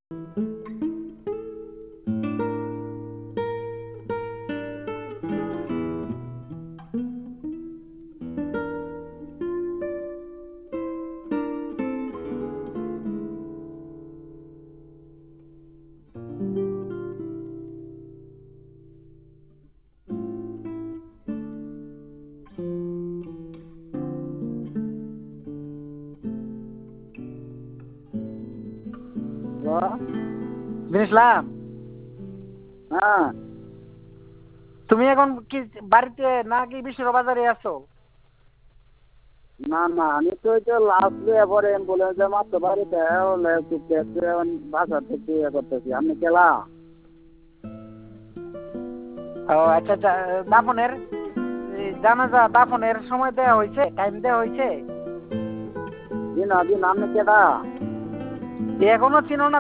বুঝলাম। হ্যাঁ। তুমি এখন কি বাড়িতে নাকি বিষ্ণুর বাজারে আছো? না না, আমি তো ওই যে লাস্ট দিয়ে পরে অ্যাম্বুলেন্সে মারতে বাড়িতে হলে চুপকে বাসা থেকে ইয়ে করতেছি। আপনি কেলা? ও আচ্ছা আচ্ছা। দাফনের জানাজা দাফনের সময় দেওয়া হয়েছে, টাইম দেওয়া হয়েছে? দিন দিন, আপনি কেলা? এখনো চিনো না?